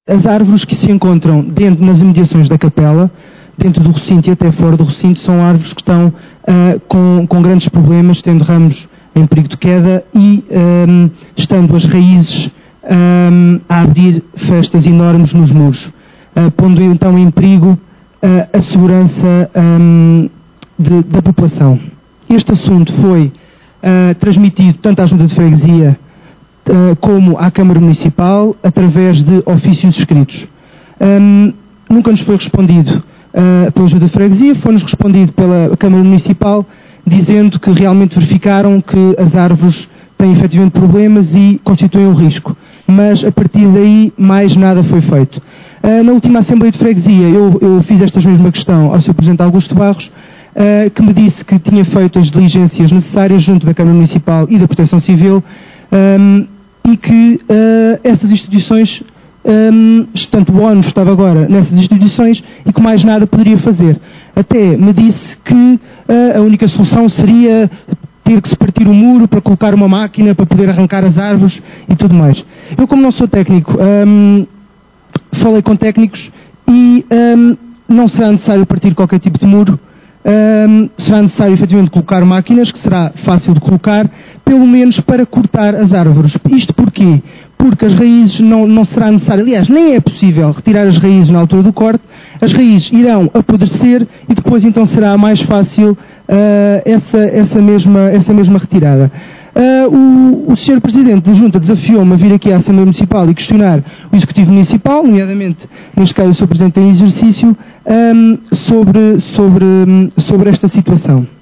As árvores que se encontram nas imediações da capela, dentro do recinto e até fora do recinto, são árvores que estão com grandes problemas, tendo ramos em perigo de queda e estando as raízes a abrir festas enormes nos muros, pondo então em perigo a segurança da população. Este assunto foi transmitido tanto à Junta de Freguesia como à Câmara Municipal através de ofícios escritos. Nunca nos foi respondido pela Junta de Freguesia, foi-nos respondido pela Câmara Municipal dizendo que realmente verificaram que as árvores têm efetivamente problemas e constituem um risco. Mas a partir daí mais nada foi feito. Na última Assembleia de Freguesia eu fiz esta mesma questão ao Sr. Presidente Augusto Barros, que me disse que tinha feito as diligências necessárias junto da Câmara Municipal e da Proteção Civil e que essas instituições, tanto o ONU estava agora nessas instituições e que mais nada poderia fazer. Até me disse que a única solução seria ter que se partir o muro para colocar uma máquina para poder arrancar as árvores e tudo mais. Eu, como não sou técnico, falei com técnicos e não será necessário partir qualquer tipo de muro, será necessário efetivamente colocar máquinas, que será fácil de colocar, pelo menos para cortar as árvores. Isto porquê? Porque as raízes não será necessário, aliás, nem é possível retirar as raízes na altura do corte, as raízes irão apodrecer e depois então será mais fácil essa mesma retirada. O Sr. Presidente da Junta desafiou-me a vir aqui à Assembleia Municipal e questionar o Executivo Municipal, nomeadamente, neste caso, o Sr. Presidente em exercício, sobre esta situação.